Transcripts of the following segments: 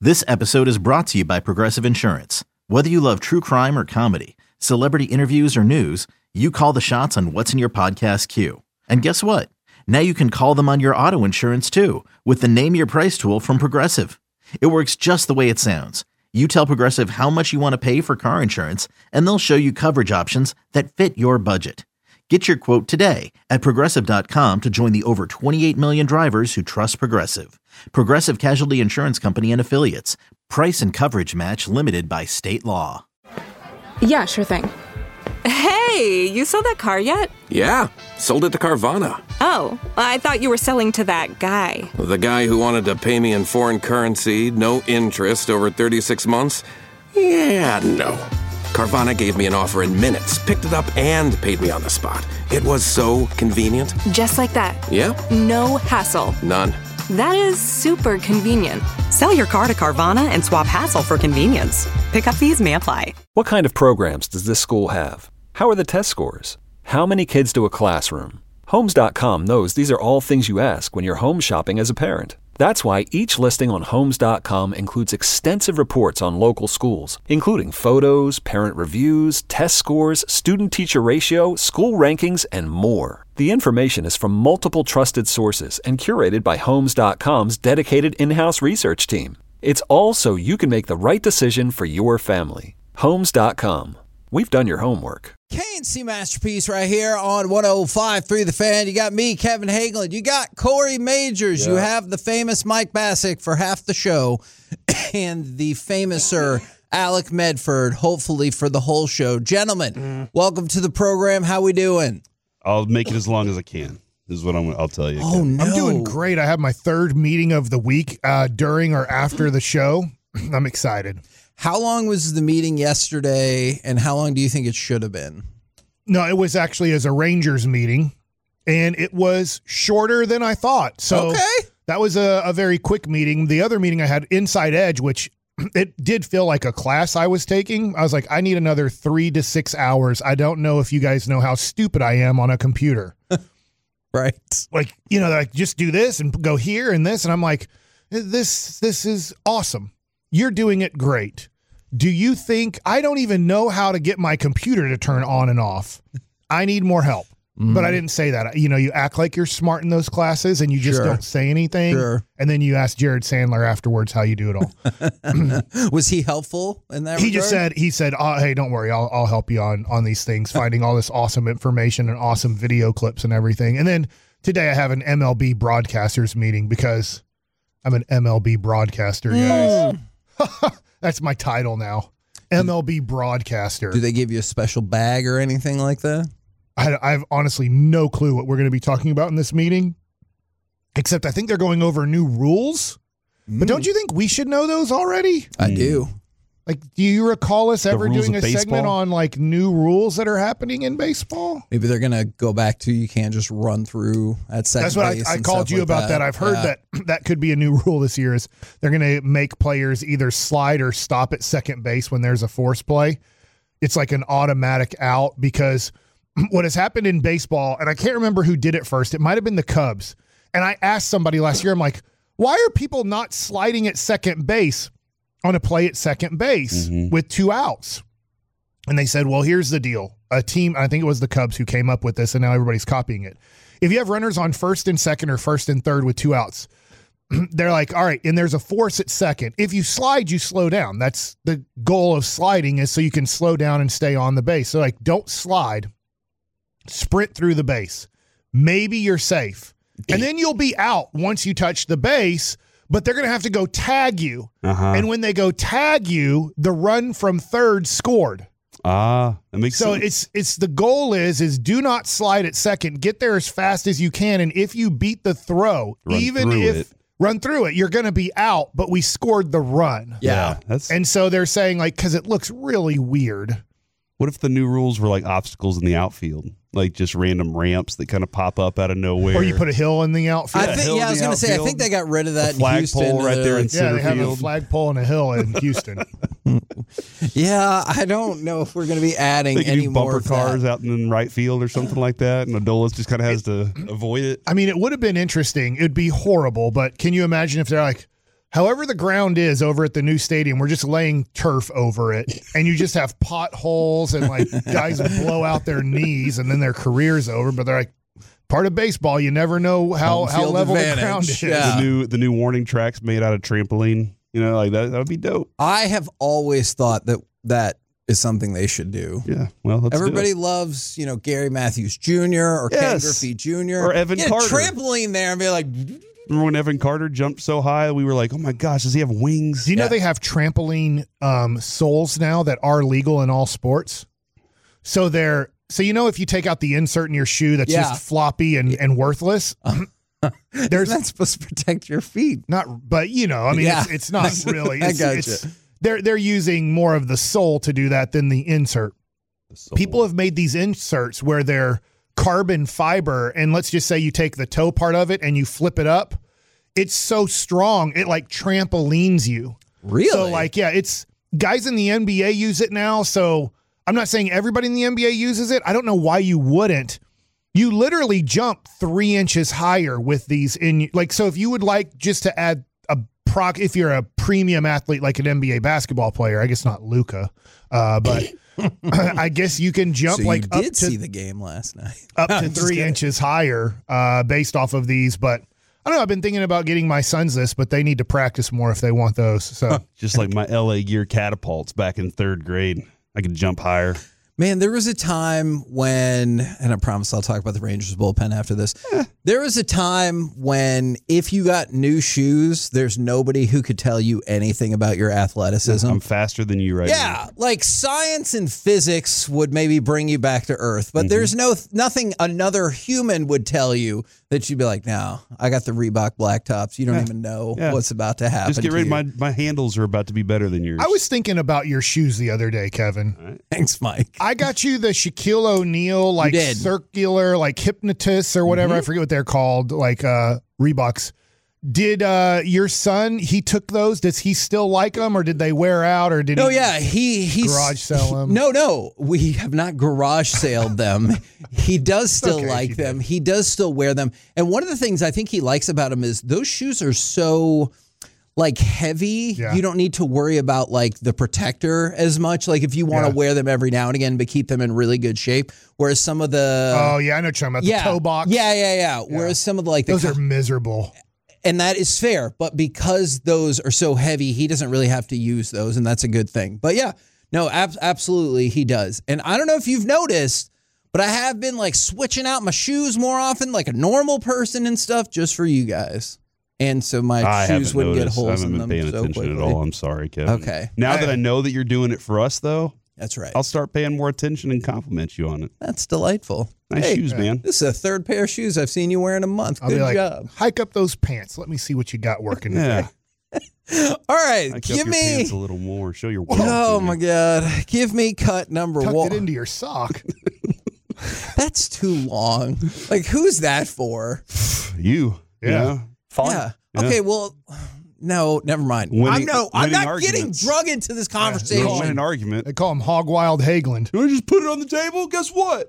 This episode is brought to you by Progressive Insurance. Whether you love true crime or comedy, celebrity interviews or news, you call the shots on what's in your podcast queue. And guess what? Now you can call them on your auto insurance too with the Name Your Price tool from Progressive. It works just the way it sounds. You tell Progressive how much you want to pay for car insurance, and they'll show you coverage options that fit your budget. Get your quote today at Progressive.com to join the over 28 million drivers who trust Progressive. Progressive Casualty Insurance Company and Affiliates. Price and coverage match limited by state law. Yeah, sure thing. Hey, you sold that car yet? Yeah, sold it to Carvana. Oh, I thought you were selling to that guy. The guy who wanted to pay me in foreign currency, no interest, over 36 months? Yeah, no. Carvana gave me an offer in minutes, picked it up, and paid me on the spot. It was so convenient. Just like that. Yeah? No hassle. None. That is super convenient. Sell your car to Carvana and swap hassle for convenience. Pickup fees may apply. What kind of programs does this school have? How are the test scores? How many kids do a classroom? Homes.com knows these are all things you ask when you're home shopping as a parent. That's why each listing on Homes.com includes extensive reports on local schools, including photos, parent reviews, test scores, student-teacher ratio, school rankings, and more. The information is from multiple trusted sources and curated by Homes.com's dedicated in-house research team. It's all so you can make the right decision for your family. Homes.com. We've done your homework. K&C Masterpiece right here on 105.3 The Fan. You got me, Kevin Hagelin. You got Corey Majors. You have the famous Mike Bassick for half the show and the famouser Alec Medford, hopefully for the whole show. Gentlemen, welcome to the program. How we doing? I'll make it as long as I can. This is what I'll tell you. Oh, no. I'm doing great. I have my third meeting of the week during or after the show. I'm excited. How long was the meeting yesterday, and how long do you think it should have been? No, it was actually as a Rangers meeting, and it was shorter than I thought. So that was a very quick meeting. The other meeting I had, Inside Edge, which it did feel like a class I was taking. I was like, I need another 3 to 6 hours. I don't know if you guys know how stupid I am on a computer. Right. Like, like just do this and go here and this. And I'm like, this is awesome. You're doing it great. Do you think I don't even know how to get my computer to turn on and off? I need more help. But I didn't say that. You act like you're smart in those classes and you just don't say anything. Sure. And then you ask Jared Sandler afterwards how you do it all. Was he helpful in that regard? He said, hey, don't worry. I'll help you on these things, finding all this awesome information and awesome video clips and everything. And then today I have an MLB broadcasters meeting because I'm an MLB broadcaster, guys. That's my title now. MLB broadcaster. Do they give you a special bag or anything like that? I have honestly no clue what we're going to be talking about in this meeting, except I think they're going over new rules. But don't you think we should know those already? I do. Like, do you recall us ever doing a baseball? segment on like new rules that are happening in baseball? Maybe they're going to go back to you can't just run through at second base. That's what I called you about that. I've heard that could be a new rule this year is they're going to make players either slide or stop at second base when there's a force play. It's like an automatic out because what has happened in baseball, and I can't remember who did it first. It might have been the Cubs. And I asked somebody last year, I'm like, why are people not sliding at second base on a play at second base with 2 outs? And they said, well, here's the deal. A team, I think it was the Cubs who came up with this, and now everybody's copying it. If you have runners on first and second or first and third with 2 outs, they're like, all right, and there's a force at second. If you slide, you slow down. That's the goal of sliding is so you can slow down and stay on the base. So like, don't slide, sprint through the base. Maybe you're safe. And then you'll be out once you touch the base, but they're going to have to go tag you. And when they go tag you, the run from third scored. That makes sense. So it's the goal is do not slide at second. Get there as fast as you can. And if you beat the throw, run through it, you're going to be out, but we scored the run. Yeah. And so they're saying, like, because it looks really weird. What if the new rules were like obstacles in the outfield? Like just random ramps that kind of pop up out of nowhere. Or you put a hill in the outfield. I was going to say, I think they got rid of that in Houston. Flagpole right there in center field. Yeah, they have a flagpole and a hill in Houston. Yeah, I don't know if we're going to be adding any more bumper cars out in right field or something like that, and Adolis just kind of has to avoid it. I mean, it would have been interesting. It would be horrible, but can you imagine if they're like, however the ground is over at the new stadium, we're just laying turf over it, and you just have potholes and like guys blow out their knees and then their career's over. But they're like, part of baseball, you never know how level the ground is. Yeah. The new warning tracks made out of trampoline. Like that would be dope. I have always thought that is something they should do. Yeah, well, everybody loves, Gary Matthews Jr. or Ken Griffey Jr. or Evan Carter. Trampoline there and be like. Remember when Evan Carter jumped so high? We were like, oh my gosh, does he have wings? Do you know they have trampoline soles now that are legal in all sports? So if you take out the insert in your shoe that's just floppy and worthless. Isn't that supposed to protect your feet? It's not really. I gotcha. They're using more of the sole to do that than the insert. People have made these inserts where they're carbon fiber, and let's just say you take the toe part of it and you flip it up. It's so strong, it like trampolines you. Really? So it's guys in the NBA use it now. So I'm not saying everybody in the NBA uses it. I don't know why you wouldn't. You literally jump 3 inches higher with these so if you would like just to add if you're a premium athlete like an NBA basketball player, I guess not Luka, but I guess you can jump so like you up did to see the game last night. up to 3 inches higher based off of these. But I don't know. I've been thinking about getting my sons this, but they need to practice more if they want those. So just like my LA Gear catapults back in 3rd grade, I could jump higher. Man, there was a time when, and I promise I'll talk about the Rangers bullpen after this. There was a time when if you got new shoes, there's nobody who could tell you anything about your athleticism. I'm faster than you right now. Yeah, like science and physics would maybe bring you back to earth, but there's nothing another human would tell you that you'd be like, no, I got the Reebok Black Tops. You don't even know what's about to happen. Just get ready. My handles are about to be better than yours. I was thinking about your shoes the other day, Kevin. Right. Thanks, Mike. I got you the Shaquille O'Neal circular Hypnotists or whatever. I forget what they're called, Reeboks. Did your son, he took those? Does he still like them, or did they wear out, or did he garage sell them? No, we have not garage saled them. He does still like them. He does still wear them. And one of the things I think he likes about them is those shoes are so heavy. You don't need to worry about the protector as much. Like if you want to wear them every now and again, but keep them in really good shape. Whereas some of the I know what you're talking about, the toe box. Yeah. Whereas some of those are miserable. And that is fair, but because those are so heavy, he doesn't really have to use those, and that's a good thing. But absolutely he does. And I don't know if you've noticed, but I have been switching out my shoes more often, like a normal person and stuff, just for you guys. And so my shoes wouldn't get holes in them. I haven't been paying attention at all. I'm sorry, Kevin. Okay. Now that I know that you're doing it for us, though, that's right. I'll start paying more attention and compliment you on it. That's delightful. Nice shoes, man. This is a 3rd pair of shoes I've seen you wear in a month. Good job. Hike up those pants. Let me see what you got working today. All right. Hike up your pants a little more. Show your walk. Oh, my God. Give me cut number one. Tucked it into your sock. That's too long. Who's that for? You. Yeah. Fine. Yeah. Okay, well, no, never mind. I'm not getting drug into this conversation. Win an argument. They call him Hog Wild Hageland. You want to just put it on the table? Guess what?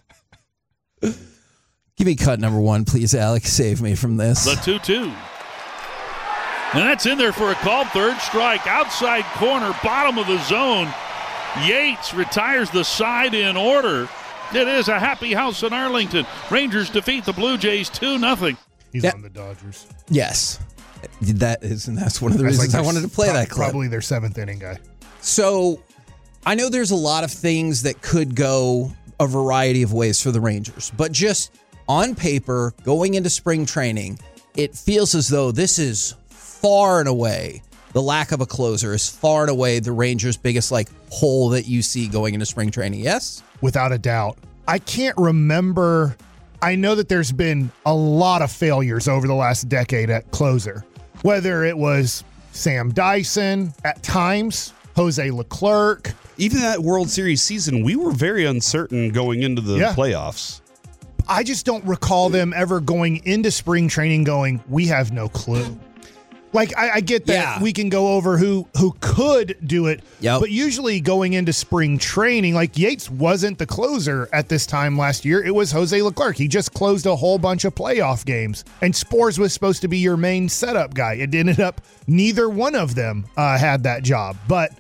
Give me cut number one, please, Alex. Save me from this. The 2-2. And that's in there for a called 3rd strike. Outside corner, bottom of the zone. Yates retires the side in order. It is a happy house in Arlington. Rangers defeat the Blue Jays 2-0. He's on the Dodgers. Yes. That's one of the reasons I wanted to play that clip. Probably their 7th inning guy. So I know there's a lot of things that could go a variety of ways for the Rangers, but just on paper, going into spring training, it feels as though this is far and away, the lack of a closer is far and away the Rangers' biggest hole that you see going into spring training. Yes? Without a doubt. I can't remember. I know that there's been a lot of failures over the last decade at closer, whether it was Sam Dyson, at times, Jose Leclerc. Even that World Series season, we were very uncertain going into the playoffs. I just don't recall them ever going into spring training going, we have no clue. Like, I get that we can go over who could do it, but usually going into spring training, like Yates wasn't the closer at this time last year. It was Jose Leclerc. He just closed a whole bunch of playoff games, and Spores was supposed to be your main setup guy. It ended up neither one of them had that job, but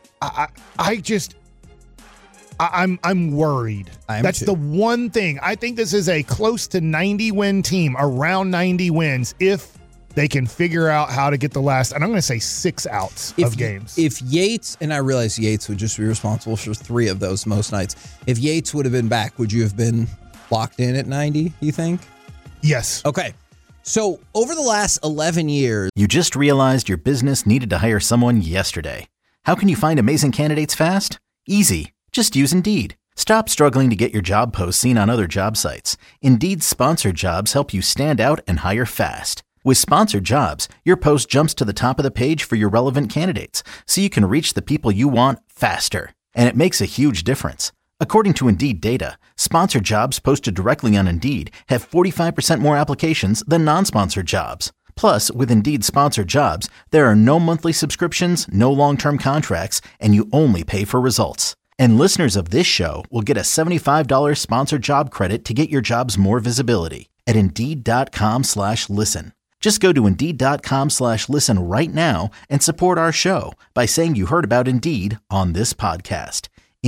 I'm worried. That's the one thing. I think this is a close to 90-win team, around 90 wins, if they can figure out how to get the last, and I'm going to say 6 outs of games. If Yates, and I realize Yates would just be responsible for 3 of those most nights. If Yates would have been back, would you have been locked in at 90, you think? Yes. Okay. So over the last 11 years. You just realized your business needed to hire someone yesterday. How can you find amazing candidates fast? Easy. Just use Indeed. Stop struggling to get your job posts seen on other job sites. Indeed's sponsored jobs help you stand out and hire fast. With sponsored jobs, your post jumps to the top of the page for your relevant candidates, so you can reach the people you want faster. And it makes a huge difference. According to Indeed data, sponsored jobs posted directly on Indeed have 45% more applications than non-sponsored jobs. Plus, with Indeed sponsored jobs, there are no monthly subscriptions, no long-term contracts, and you only pay for results. And listeners of this show will get a $75 sponsored job credit to get your jobs more visibility at Indeed.com/listen. Just go to Indeed.com/listen right now and support our show by saying you heard about Indeed on this podcast.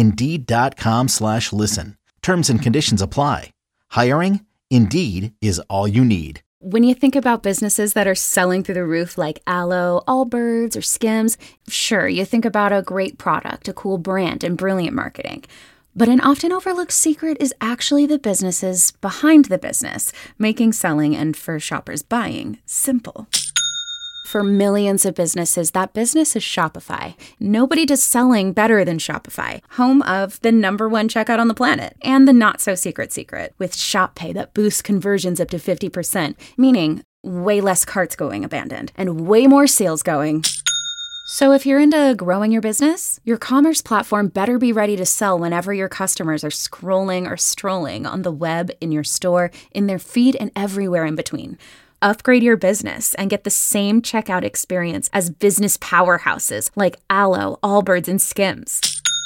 Indeed.com/listen. Terms and conditions apply. Hiring? Indeed is all you need. When you think about businesses that are selling through the roof like Aloe, Allbirds, or Skims, sure, you think about a great product, a cool brand, and brilliant marketing. But an often overlooked secret is actually the businesses behind the business, making selling and for shoppers buying simple. For millions of businesses, that business is Shopify. Nobody does selling better than Shopify, home of the #1 checkout on the planet, and the not-so-secret secret, with Shop Pay that boosts conversions up to 50%, meaning way less carts going abandoned, and way more sales going. So if you're into growing your business, your commerce platform better be ready to sell whenever your customers are scrolling or strolling on the web, in your store, in their feed, and everywhere in between. Upgrade your business and get the same checkout experience as business powerhouses like Aloe, Allbirds, and Skims.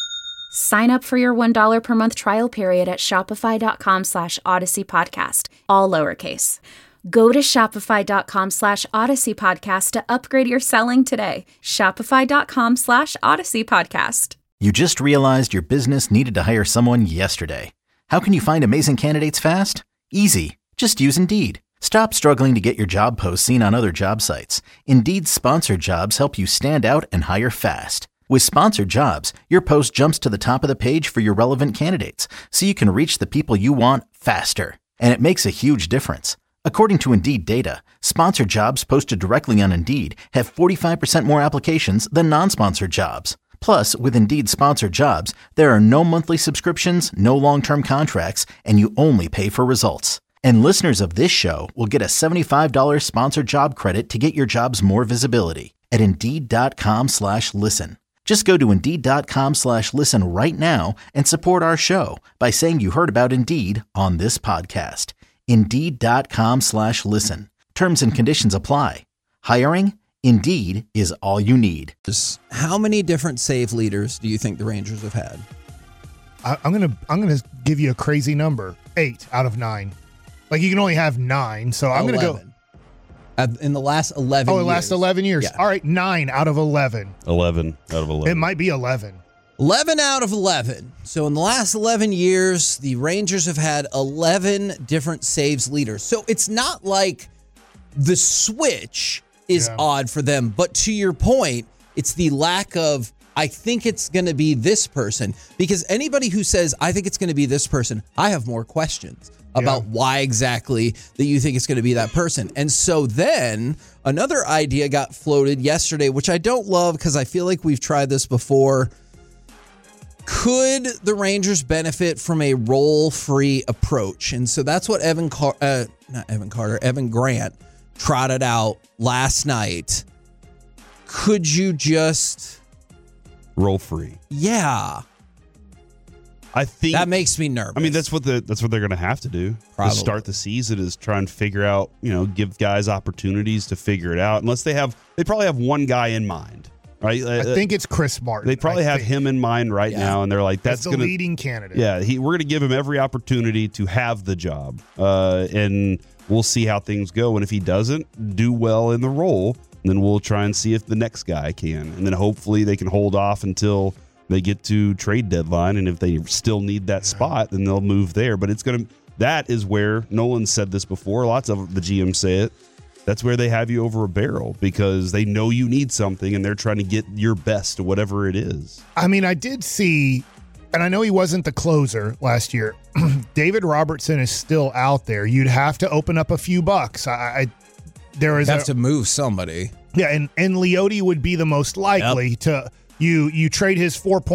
Sign up for your $1 per month trial period at shopify.com/Odyssey Podcast, all lowercase. Go to shopify.com/Odyssey Podcast to upgrade your selling today. Shopify.com/Odyssey Podcast. You just realized your business needed to hire someone yesterday. How can you find amazing candidates fast? Easy. Just use Indeed. Stop struggling to get your job posts seen on other job sites. Indeed's sponsored jobs help you stand out and hire fast. With sponsored jobs, your post jumps to the top of the page for your relevant candidates, so you can reach the people you want faster. And it makes a huge difference. According to Indeed data, sponsored jobs posted directly on Indeed have 45% more applications than non-sponsored jobs. Plus, with Indeed sponsored jobs, there are no monthly subscriptions, no long-term contracts, and you only pay for results. And listeners of this show will get a $75 sponsored job credit to get your jobs more visibility at Indeed.com/listen. Just go to Indeed.com/listen right now and support our show by saying you heard about Indeed on this podcast. Indeed.com/listen. Terms and conditions apply. Hiring? Indeed is all you need. How many different save leaders do you think the Rangers have had? I'm gonna give you a crazy number. 8 out of 9. Like, you can only have 9, so I'm going to go. In the last 11 years. Oh, the last 11 years. Yeah. All right, 9 out of 11. 11 out of 11. It might be 11. 11 out of 11. So in the last 11 years, the Rangers have had 11 different saves leaders. So it's not like the switch is odd for them. But to your point, it's the lack of, I think it's going to be this person. Because anybody who says, I think it's going to be this person, I have more questions about why exactly that you think it's going to be that person. And so then another idea got floated yesterday, which I don't love because I feel like we've tried this before. Could the Rangers benefit from a role-free approach? And so that's what Evan Grant trotted out last night. Could you just... Role-free. Yeah. I think that makes me nervous. I mean, that's what they're going to have to do Probably. to start the season is try and figure out, give guys opportunities to figure it out. Unless they probably have one guy in mind, right? I think it's Chris Martin. They probably have him in mind right now, and they're like, that's the leading candidate. Yeah, we're going to give him every opportunity to have the job, and we'll see how things go. And if he doesn't do well in the role, then we'll try and see if the next guy can, and then hopefully they can hold off until they get to trade deadline, and if they still need that spot, then they'll move there. But that is where Nolan said this before. Lots of the GMs say it. That's where they have you over a barrel because they know you need something and they're trying to get your best to whatever it is. I mean, I did see, and I know he wasn't the closer last year. David Robertson is still out there. You'd have to open up a few bucks. There is have to move somebody. Yeah, and Leote would be the most likely to. You trade his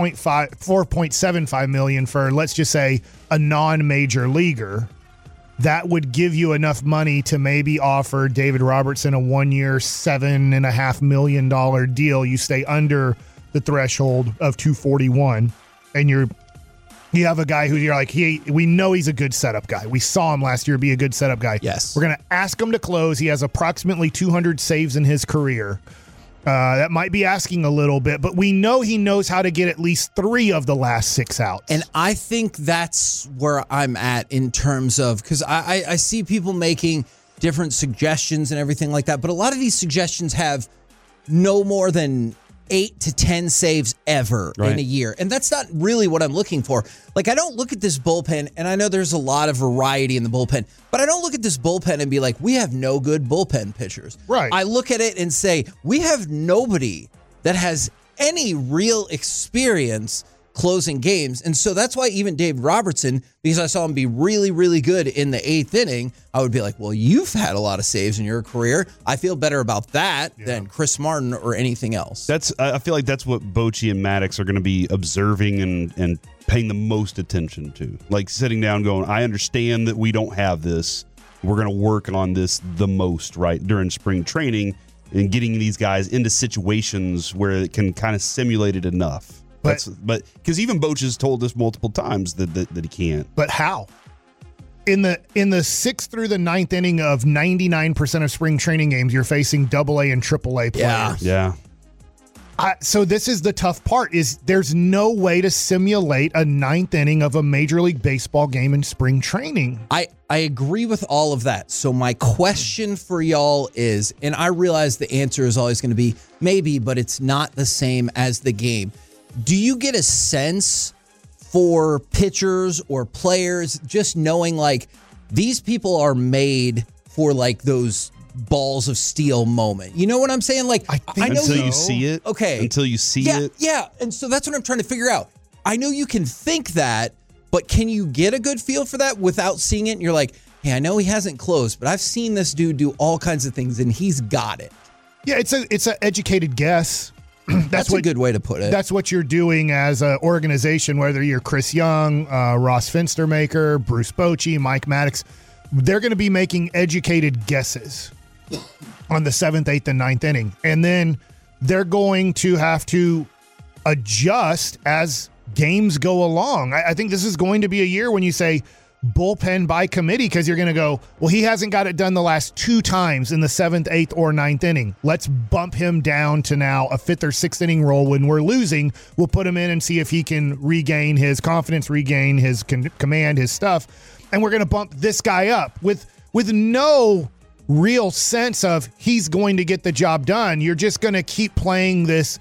$4.75 million for, let's just say, a non-major leaguer. That would give you enough money to maybe offer David Robertson a 1-year, $7.5 million deal. You stay under the threshold of 241, and you have a guy who you're like, we know he's a good setup guy. We saw him last year be a good setup guy. Yes. We're going to ask him to close. He has approximately 200 saves in his career. That might be asking a little bit, but we know he knows how to get at least 3 of the last 6 outs. And I think that's where I'm at in terms of, because I see people making different suggestions and everything like that, but a lot of these suggestions have no more than 8 to 10 saves ever in a year. And that's not really what I'm looking for. Like, I don't look at this bullpen, and I know there's a lot of variety in the bullpen, but I don't look at this bullpen and be like, we have no good bullpen pitchers. Right. I look at it and say, we have nobody that has any real experience closing games. And so that's why even Dave Robertson, because I saw him be really, really good in the 8th inning, I would be like, well, you've had a lot of saves in your career. I feel better about that than Chris Martin or anything else. I feel like that's what Bochy and Maddox are going to be observing and paying the most attention to. Like sitting down going, I understand that we don't have this. We're going to work on this the most, right, during spring training and getting these guys into situations where it can kind of simulate it enough. But because even Boch has told us multiple times that he can't. But how? In the 6th through the 9th inning of 99% of spring training games, you're facing AA and AAA players. Yeah. So this is the tough part: is there's no way to simulate a 9th inning of a Major League Baseball game in spring training. I agree with all of that. So my question for y'all is, and I realize the answer is always going to be maybe, but it's not the same as the game. Do you get a sense for pitchers or players just knowing like these people are made for like those balls of steel moment? You know what I'm saying? Like I know until you see it. Okay. Until you see it. Yeah. And so that's what I'm trying to figure out. I know you can think that, but can you get a good feel for that without seeing it? And you're like, hey, I know he hasn't closed, but I've seen this dude do all kinds of things and he's got it. Yeah, it's an educated guess. That's a good way to put it. That's what you're doing as an organization, whether you're Chris Young, Ross Finstermaker, Bruce Bochy, Mike Maddox. They're going to be making educated guesses on the 7th, 8th, and 9th inning. And then they're going to have to adjust as games go along. I think this is going to be a year when you say bullpen by committee, because you're going to go, well, he hasn't got it done the last 2 times in the 7th, 8th, or 9th inning. Let's bump him down to now a 5th or 6th inning role. When we're losing, we'll put him in and see if he can regain his confidence, regain his command, his stuff. And we're going to bump this guy up with no real sense of he's going to get the job done. You're just going to keep playing this,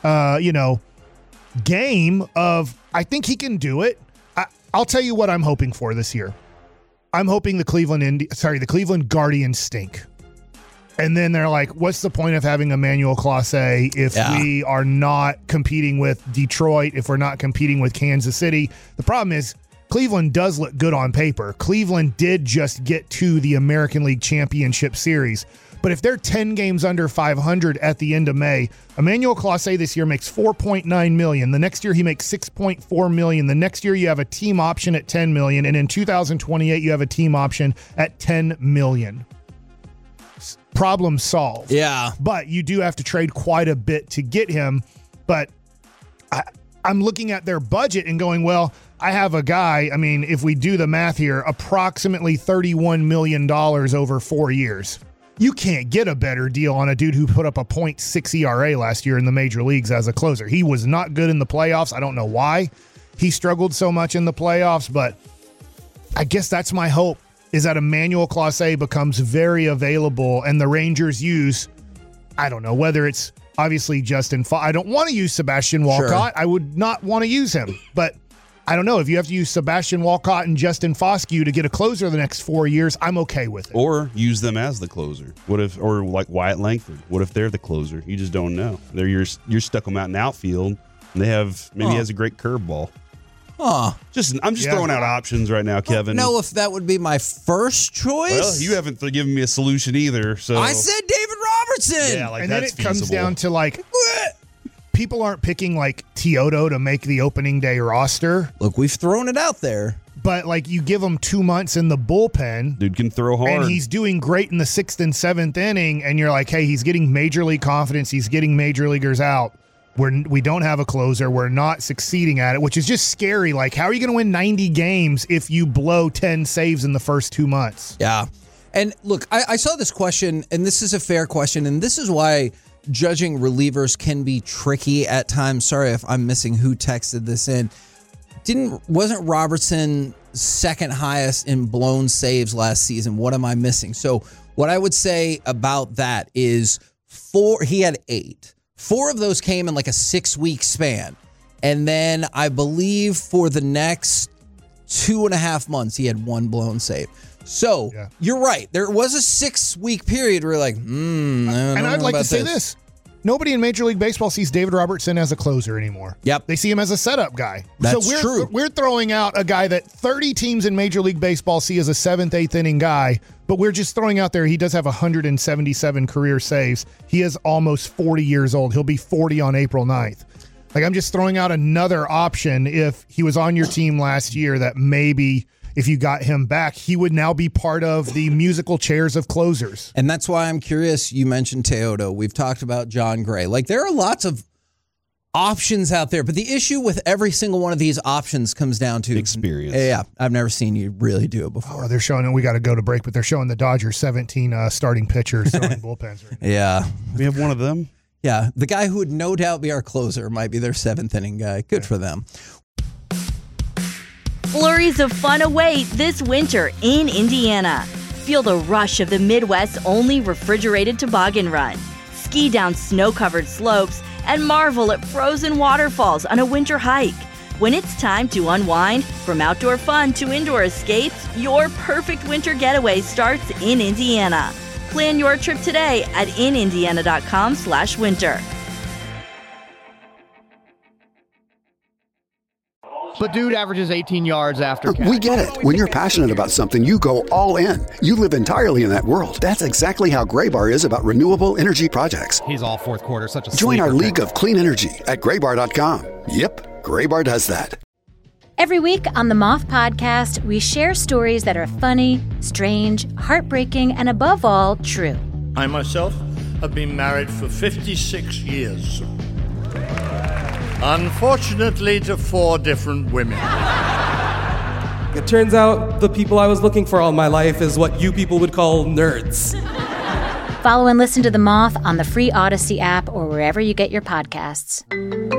game of, I think he can do it. I'll tell you what I'm hoping for this year. I'm hoping the Cleveland Guardians stink. And then they're like, what's the point of having Emmanuel Clase if we are not competing with Detroit, if we're not competing with Kansas City? The problem is Cleveland does look good on paper. Cleveland did just get to the American League Championship Series. But if they're 10 games under 500 at the end of May, Emmanuel Clase this year makes $4.9 million. The next year he makes $6.4 million. The next year you have a team option at $10 million. And in 2028 you have a team option at $10 million. Problem solved. Yeah. But you do have to trade quite a bit to get him. But I'm looking at their budget and going, well, I have a guy, I mean, if we do the math here, approximately $31 million over 4 years. You can't get a better deal on a dude who put up a .6 ERA last year in the major leagues as a closer. He was not good in the playoffs. I don't know why he struggled so much in the playoffs, but I guess that's my hope, is that Emmanuel Clase becomes very available and the Rangers use, I don't know, whether it's obviously Justin I don't want to use Sebastian Walcott. Sure. I would not want to use him, but I don't know. If you have to use Sebastian Walcott and Justin Foscue to get a closer the next 4 years, I'm okay with it. Or use them as the closer. What if, or like Wyatt Langford? What if they're the closer? You just don't know. You're stuck them out in outfield, and they have maybe he has a great curveball. I'm just throwing out options right now, Kevin. I don't know if that would be my first choice. Well, you haven't given me a solution either. So I said David Robertson. Yeah, and then it comes down to like. People aren't picking like Teodo to make the opening day roster. Look, we've thrown it out there. But like you give him 2 months in the bullpen. Dude can throw hard. And he's doing great in the 6th and 7th inning. And you're like, hey, he's getting major league confidence. He's getting major leaguers out. We don't have a closer. We're not succeeding at it, which is just scary. Like, how are you going to win 90 games if you blow 10 saves in the first 2 months? Yeah. And look, I saw this question, and this is a fair question. And this is why judging relievers can be tricky at times. Sorry if I'm missing who texted this in. Wasn't Robertson second highest in blown saves last season? What am I missing? So what I would say about that is he had 8. 4 of those came in like a 6-week span. And then I believe for the next 2.5 months, he had 1 blown save. So You're right. There was a 6-week period where you're like, and I'd like to say this. Nobody in Major League Baseball sees David Robertson as a closer anymore. Yep. They see him as a setup guy. That's true. We're throwing out a guy that 30 teams in Major League Baseball see as a 7th, 8th inning guy, but we're just throwing out there he does have 177 career saves. He is almost 40 years old. He'll be 40 on April 9th. Like, I'm just throwing out another option if he was on your team last year that maybe if you got him back, he would now be part of the musical chairs of closers. And that's why I'm curious. You mentioned Teodo. We've talked about John Gray. Like, there are lots of options out there, but the issue with every single one of these options comes down to experience. Yeah, I've never seen you really do it before. Oh, they're showing, we got to go to break, but they're showing the Dodgers 17 starting pitchers throwing bullpens right now. Yeah. We have one of them. Yeah, the guy who would no doubt be our closer might be their 7th inning guy. Good for them. Flurries of fun await this winter in Indiana. Feel the rush of the Midwest's only refrigerated toboggan run. Ski down snow-covered slopes and marvel at frozen waterfalls on a winter hike. When it's time to unwind, from outdoor fun to indoor escapes, your perfect winter getaway starts in Indiana. Plan your trip today at inindiana.com/winter. But dude averages 18 yards after catch. We get it. When you're passionate about something, you go all in. You live entirely in that world. That's exactly how Graybar is about renewable energy projects. He's all fourth quarter, such a Join our league of clean energy at graybar.com. Yep, Graybar does that. Every week on the Moth Podcast, we share stories that are funny, strange, heartbreaking, and above all, true. I myself have been married for 56 years. Unfortunately, to 4 different women. It turns out the people I was looking for all my life is what you people would call nerds. Follow and listen to The Moth on the free Odyssey app or wherever you get your podcasts.